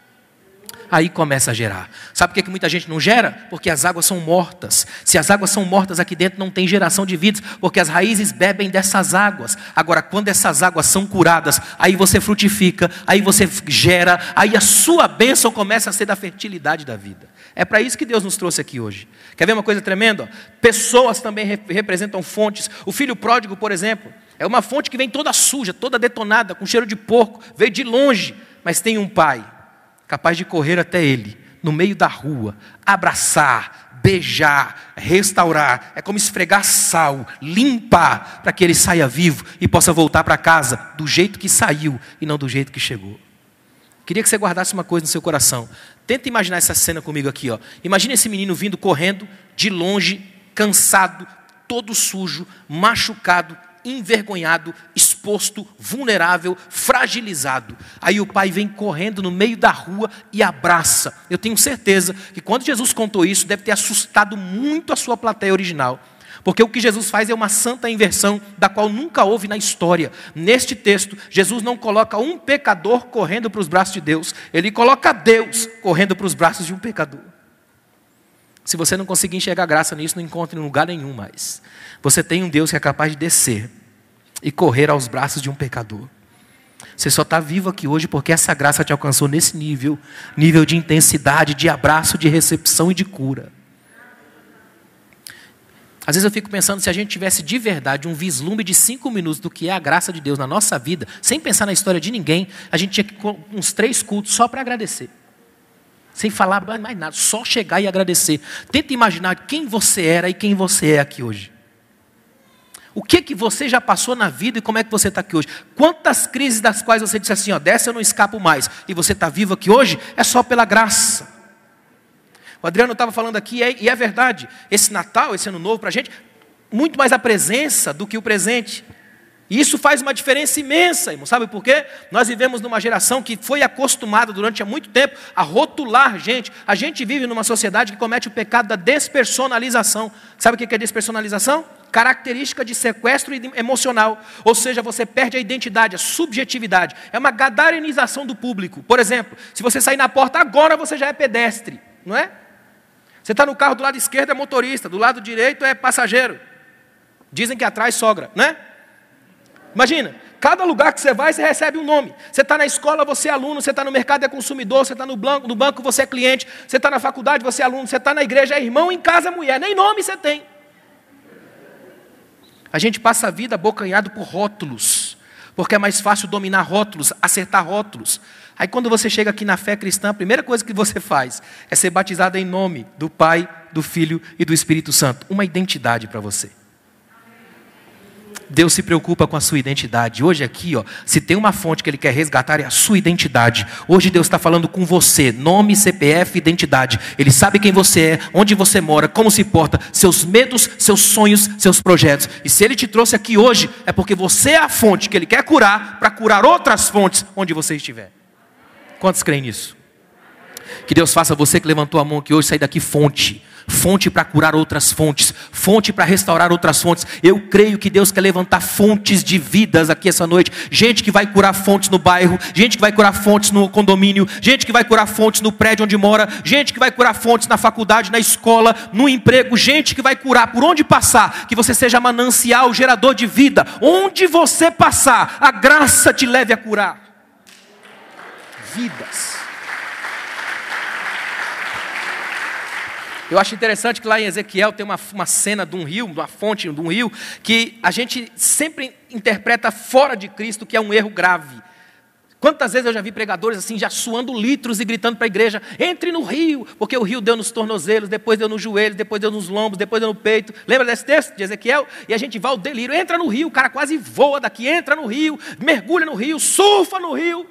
A: Aí começa a gerar. Sabe por que muita gente não gera? Porque as águas são mortas. Se as águas são mortas aqui dentro, não tem geração de vidas, porque as raízes bebem dessas águas. Agora, quando essas águas são curadas, aí você frutifica, aí você gera, aí a sua bênção começa a ser da fertilidade da vida. É para isso que Deus nos trouxe aqui hoje. Quer ver uma coisa tremenda? Pessoas também representam fontes. O filho pródigo, por exemplo, é uma fonte que vem toda suja, toda detonada, com cheiro de porco, veio de longe, mas tem um pai capaz de correr até ele, no meio da rua, abraçar, beijar, restaurar. É como esfregar sal, limpar, para que ele saia vivo e possa voltar para casa do jeito que saiu e não do jeito que chegou. Queria que você guardasse uma coisa no seu coração. Tenta imaginar essa cena comigo aqui. Imagina esse menino vindo correndo de longe, cansado, todo sujo, machucado, envergonhado, exposto, vulnerável, fragilizado. Aí o pai vem correndo no meio da rua e abraça. Eu tenho certeza que quando Jesus contou isso, deve ter assustado muito a sua plateia original. Porque o que Jesus faz é uma santa inversão, da qual nunca houve na história. Neste texto, Jesus não coloca um pecador correndo para os braços de Deus. Ele coloca Deus correndo para os braços de um pecador. Se você não conseguir enxergar graça nisso, não encontre em lugar nenhum mais. Você tem um Deus que é capaz de descer e correr aos braços de um pecador. Você só está vivo aqui hoje porque essa graça te alcançou nesse nível de intensidade, de abraço, de recepção e de cura. Às vezes eu fico pensando, se a gente tivesse de verdade um vislumbre de 5 minutos do que é a graça de Deus na nossa vida, sem pensar na história de ninguém, a gente tinha que uns 3 cultos só para agradecer. Sem falar mais nada, só chegar e agradecer. Tenta imaginar quem você era e quem você é aqui hoje. O que você já passou na vida e como é que você está aqui hoje? Quantas crises das quais você disse assim, ó, dessa eu não escapo mais, e você está vivo aqui hoje, é só pela graça. O Adriano estava falando aqui, e é verdade, esse Natal, esse Ano Novo para a gente, muito mais a presença do que o presente. E isso faz uma diferença imensa, irmão. Sabe por quê? Nós vivemos numa geração que foi acostumada durante há muito tempo a rotular gente. A gente vive numa sociedade que comete o pecado da despersonalização. Sabe o que é despersonalização? Característica de sequestro emocional. Ou seja, você perde a identidade, a subjetividade. É uma gadarenização do público. Por exemplo, se você sair na porta agora, você já é pedestre, não é? Você está no carro, do lado esquerdo é motorista, do lado direito é passageiro. Dizem que atrás sogra, né? Imagina, cada lugar que você vai, você recebe um nome. Você está na escola, você é aluno. Você está no mercado, é consumidor. Você está no banco, você é cliente. Você está na faculdade, você é aluno. Você está na igreja, é irmão. Em casa, é mulher. Nem nome você tem. A gente passa a vida abocanhado por rótulos, porque é mais fácil dominar rótulos, acertar rótulos. Aí quando você chega aqui na fé cristã, a primeira coisa que você faz é ser batizado em nome do Pai, do Filho e do Espírito Santo. Uma identidade para você. Deus se preocupa com a sua identidade. Hoje aqui, ó, se tem uma fonte que Ele quer resgatar, é a sua identidade. Hoje Deus está falando com você, nome, CPF, identidade. Ele sabe quem você é, onde você mora, como se porta, seus medos, seus sonhos, seus projetos. E se Ele te trouxe aqui hoje, é porque você é a fonte que Ele quer curar, para curar outras fontes onde você estiver. Quantos creem nisso? Que Deus faça você que levantou a mão aqui hoje, sair daqui fonte. Fonte para curar outras fontes, fonte para restaurar outras fontes. Eu creio que Deus quer levantar fontes de vidas aqui essa noite. Gente que vai curar fontes no bairro, gente que vai curar fontes no condomínio, gente que vai curar fontes no prédio onde mora, gente que vai curar fontes na faculdade, na escola, no emprego, gente que vai curar por onde passar, que você seja manancial, gerador de vida. Onde você passar, a graça te leve a curar vidas. Eu acho interessante que lá em Ezequiel tem uma cena de um rio, uma fonte de um rio, que a gente sempre interpreta fora de Cristo, que é um erro grave. Quantas vezes eu já vi pregadores assim, já suando litros e gritando para a igreja, entre no rio, porque o rio deu nos tornozelos, depois deu nos joelhos, depois deu nos lombos, depois deu no peito. Lembra desse texto de Ezequiel? E a gente vai ao delírio, entra no rio, o cara quase voa daqui, entra no rio, mergulha no rio, surfa no rio.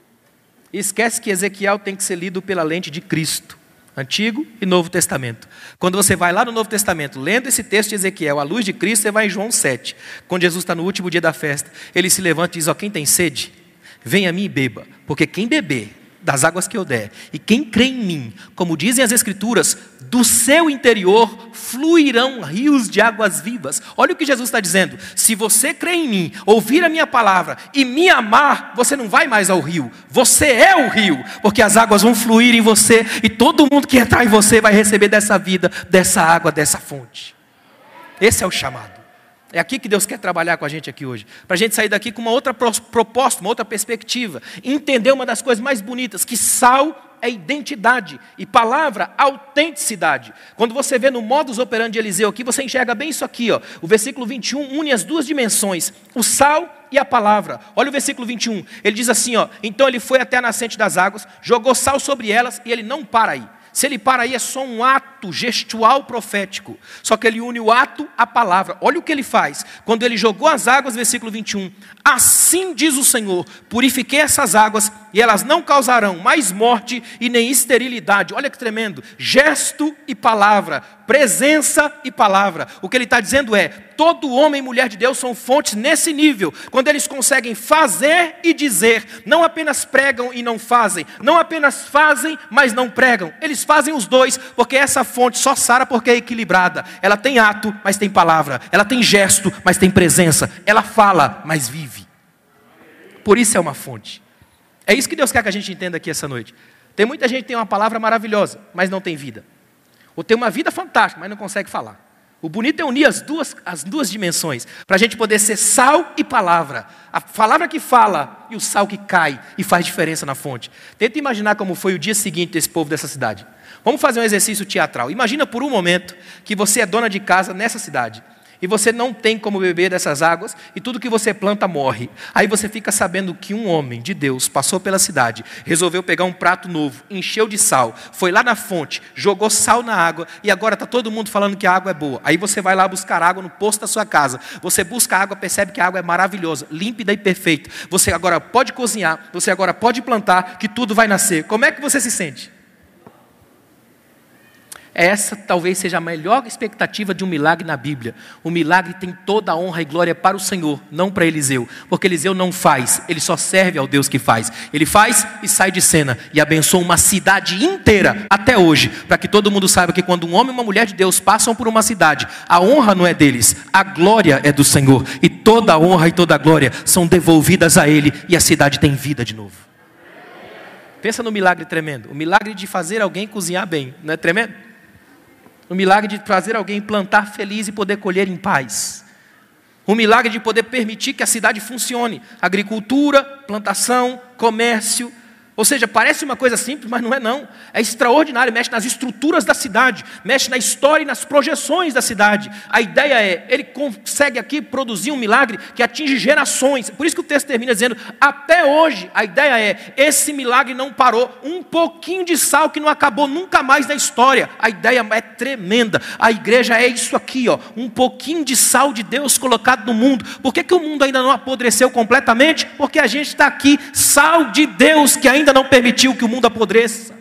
A: E esquece que Ezequiel tem que ser lido pela lente de Cristo. Antigo e Novo Testamento. Quando você vai lá no Novo Testamento, lendo esse texto de Ezequiel, à luz de Cristo, você vai em João 7. Quando Jesus está no último dia da festa, Ele se levanta e diz, ó, quem tem sede, venha a mim e beba. Porque quem beber das águas que eu der, e quem crê em mim, como dizem as Escrituras, do seu interior fluirão rios de águas vivas. Olha o que Jesus está dizendo. Se você crê em mim, ouvir a minha palavra e me amar, você não vai mais ao rio. Você é o rio, porque as águas vão fluir em você e todo mundo que entrar em você vai receber dessa vida, dessa água, dessa fonte. Esse é o chamado. É aqui que Deus quer trabalhar com a gente aqui hoje. Para a gente sair daqui com uma outra proposta, uma outra perspectiva. Entender uma das coisas mais bonitas, que sal é identidade e palavra, autenticidade. Quando você vê no modus operandi de Eliseu aqui, você enxerga bem isso aqui. Ó. O versículo 21 une as duas dimensões, o sal e a palavra. Olha o versículo 21. Ele diz assim, ó, então ele foi até a nascente das águas, jogou sal sobre elas e ele não para aí. Se ele para aí é só um ato gestual profético. Só que ele une o ato à palavra. Olha o que ele faz. Quando ele jogou as águas, versículo 21. Assim diz o Senhor, purifiquei essas águas e elas não causarão mais morte e nem esterilidade. Olha que tremendo. Gesto e palavra. Presença e palavra. O que ele está dizendo é, todo homem e mulher de Deus são fontes nesse nível. Quando eles conseguem fazer e dizer. Não apenas pregam e não fazem. Não apenas fazem, mas não pregam. Eles fazem os dois, porque essa fonte só sara porque é equilibrada. Ela tem ato, mas tem palavra. Ela tem gesto, mas tem presença. Ela fala, mas vive. Por isso é uma fonte. É isso que Deus quer que a gente entenda aqui essa noite. Tem muita gente que tem uma palavra maravilhosa, mas não tem vida. Ou tem uma vida fantástica, mas não consegue falar. O bonito é unir as duas dimensões, para a gente poder ser sal e palavra. A palavra que fala e o sal que cai e faz diferença na fonte. Tenta imaginar como foi o dia seguinte desse povo dessa cidade. Vamos fazer um exercício teatral. Imagina por um momento que você é dona de casa nessa cidade. e você não tem como beber dessas águas, e tudo que você planta morre. Aí você fica sabendo que um homem de Deus passou pela cidade, resolveu pegar um prato novo, encheu de sal, foi lá na fonte, jogou sal na água, e agora está todo mundo falando que a água é boa. Aí você vai lá buscar água no poço da sua casa, você busca água, percebe que a água é maravilhosa, límpida e perfeita. Você agora pode cozinhar, você agora pode plantar, que tudo vai nascer. Como é que você se sente? Essa talvez seja a melhor expectativa de um milagre na Bíblia. O milagre tem toda a honra e glória para o Senhor, não para Eliseu. Porque Eliseu não faz, ele só serve ao Deus que faz. Ele faz e sai de cena e abençoa uma cidade inteira, até hoje. Para que todo mundo saiba que quando um homem e uma mulher de Deus passam por uma cidade, a honra não é deles, a glória é do Senhor. E toda a honra e toda a glória são devolvidas a Ele e a cidade tem vida de novo. Pensa no milagre tremendo. O milagre de fazer alguém cozinhar bem, não é tremendo? O milagre de fazer alguém plantar feliz e poder colher em paz. O milagre de poder permitir que a cidade funcione. Agricultura, plantação, comércio. Ou seja, parece uma coisa simples, mas não é não. É extraordinário, mexe nas estruturas da cidade, mexe na história e nas projeções da cidade. A ideia é, ele consegue aqui produzir um milagre que atinge gerações. Por isso que o texto termina dizendo, até hoje, a ideia é, esse milagre não parou. Um pouquinho de sal que não acabou nunca mais na história. A ideia é tremenda. A igreja é isso aqui, ó, um pouquinho de sal de Deus colocado no mundo. Por que que o mundo ainda não apodreceu completamente? Porque a gente está aqui, sal de Deus que ainda não permitiu que o mundo apodreça.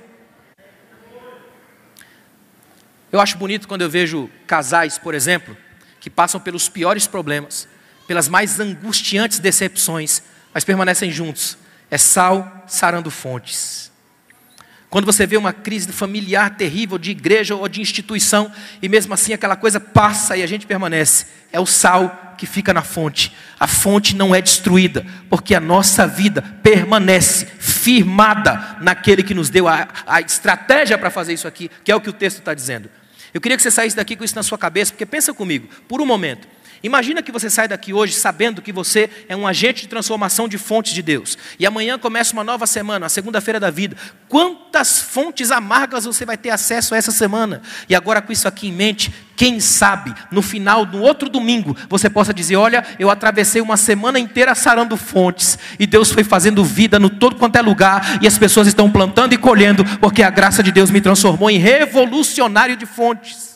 A: Eu acho bonito quando eu vejo casais, por exemplo, que passam pelos piores problemas, pelas mais angustiantes decepções, mas permanecem juntos. É sal sarando fontes. Quando você vê uma crise familiar terrível, de igreja ou de instituição, e mesmo assim aquela coisa passa e a gente permanece, é o sal que fica na fonte. A fonte não é destruída, porque a nossa vida permanece firmada naquele que nos deu a estratégia para fazer isso aqui, que é o que o texto está dizendo. Eu queria que você saísse daqui com isso na sua cabeça, porque pensa comigo, por um momento. Imagina que você sai daqui hoje sabendo que você é um agente de transformação de fontes de Deus. E amanhã começa uma nova semana, a segunda-feira da vida. Quantas fontes amargas você vai ter acesso a essa semana? E agora com isso aqui em mente, quem sabe no final do outro domingo você possa dizer, olha, eu atravessei uma semana inteira sarando fontes. E Deus foi fazendo vida no todo quanto é lugar. E as pessoas estão plantando e colhendo, porque a graça de Deus me transformou em revolucionário de fontes.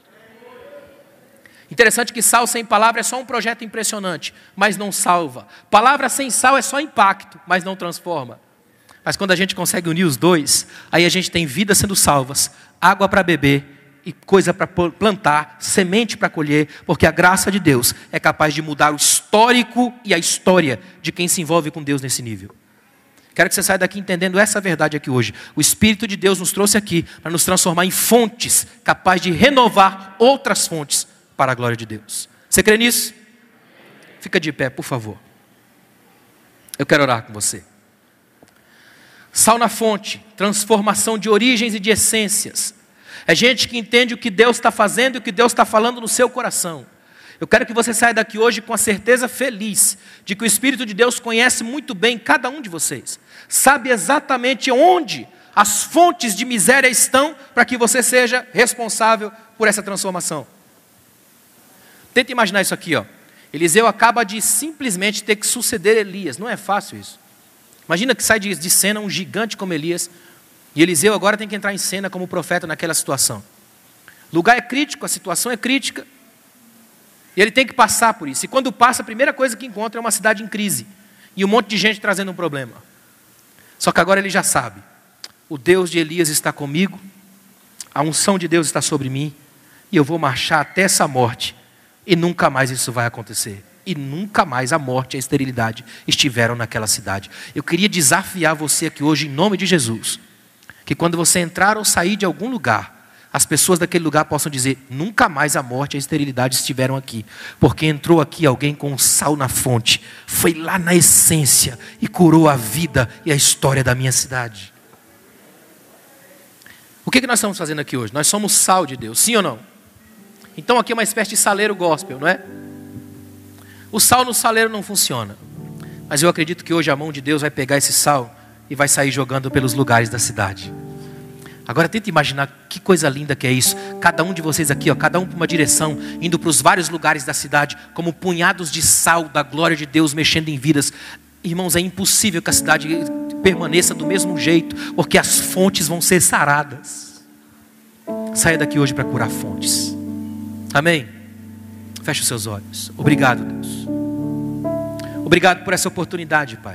A: Interessante que sal sem palavra é só um projeto impressionante, mas não salva. Palavra sem sal é só impacto, mas não transforma. Mas quando a gente consegue unir os dois, aí a gente tem vidas sendo salvas, água para beber e coisa para plantar, semente para colher, porque a graça de Deus é capaz de mudar o histórico e a história de quem se envolve com Deus nesse nível. Quero que você saia daqui entendendo essa verdade aqui hoje. O Espírito de Deus nos trouxe aqui para nos transformar em fontes, capaz de renovar outras fontes para a glória de Deus. Você crê nisso? Fica de pé, por favor. Eu quero orar com você. Sal na fonte, transformação de origens e de essências. É gente que entende o que Deus está fazendo e o que Deus está falando no seu coração. Eu quero que você saia daqui hoje com a certeza feliz de que o Espírito de Deus conhece muito bem cada um de vocês. Sabe exatamente onde as fontes de miséria estão para que você seja responsável por essa transformação. Tenta imaginar isso aqui, ó. Eliseu acaba de simplesmente ter que suceder Elias. Não é fácil isso. Imagina que sai de cena um gigante como Elias. E Eliseu agora tem que entrar em cena como profeta naquela situação. O lugar é crítico, a situação é crítica. E ele tem que passar por isso. E quando passa, a primeira coisa que encontra é uma cidade em crise. E um monte de gente trazendo um problema. Só que agora ele já sabe. O Deus de Elias está comigo. A unção de Deus está sobre mim. E eu vou marchar até essa morte. E nunca mais isso vai acontecer. E nunca mais a morte e a esterilidade estiveram naquela cidade. Eu queria desafiar você aqui hoje, em nome de Jesus, que quando você entrar ou sair de algum lugar, as pessoas daquele lugar possam dizer, nunca mais a morte e a esterilidade estiveram aqui. Porque entrou aqui alguém com sal na fonte, foi lá na essência e curou a vida e a história da minha cidade. O que nós estamos fazendo aqui hoje? Nós somos sal de Deus, sim ou não? Então aqui é uma espécie de saleiro gospel, não é? O sal no saleiro não funciona. Mas eu acredito que hoje a mão de Deus vai pegar esse sal e vai sair jogando pelos lugares da cidade. Agora tenta imaginar que coisa linda que é isso. Cada um de vocês aqui, ó, cada um para uma direção, indo para os vários lugares da cidade, como punhados de sal da glória de Deus, mexendo em vidas. Irmãos, é impossível que a cidade permaneça do mesmo jeito, porque as fontes vão ser saradas. Saia daqui hoje para curar fontes. Amém? Feche os seus olhos. Obrigado, Deus. Obrigado por essa oportunidade, Pai.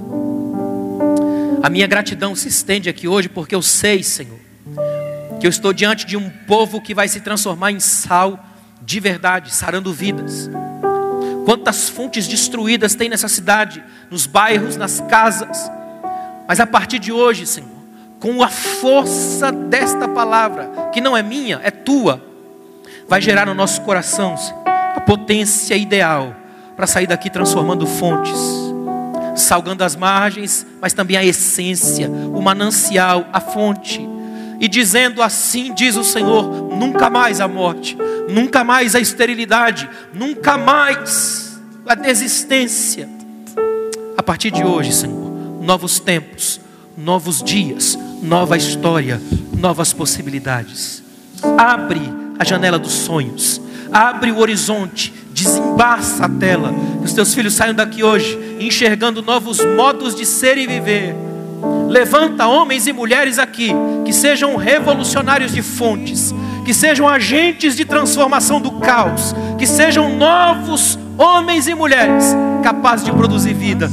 A: A minha gratidão se estende aqui hoje porque eu sei, Senhor, que eu estou diante de um povo que vai se transformar em sal de verdade, sarando vidas. Quantas fontes destruídas tem nessa cidade, nos bairros, nas casas. Mas a partir de hoje, Senhor, com a força desta palavra, que não é minha, é tua, vai gerar no nosso coração, Senhor, a potência ideal para sair daqui transformando fontes, salgando as margens, mas também a essência, o manancial, a fonte. E dizendo assim, diz o Senhor, nunca mais a morte, nunca mais a esterilidade, nunca mais a desistência. A partir de hoje, Senhor, novos tempos, novos dias, nova história, novas possibilidades. Abre a janela dos sonhos, abre o horizonte, desembaça a tela, que os teus filhos saiam daqui hoje enxergando novos modos de ser e viver. Levanta homens e mulheres aqui que sejam revolucionários de fontes, que sejam agentes de transformação do caos, que sejam novos homens e mulheres capazes de produzir vida.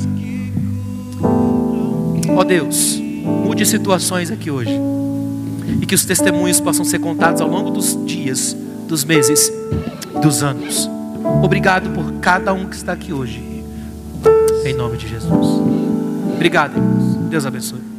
A: Ó Deus, mude situações aqui hoje e que os testemunhos possam ser contados ao longo dos dias, dos meses, dos anos. Obrigado por cada um que está aqui hoje, em nome de Jesus. Obrigado, Deus abençoe.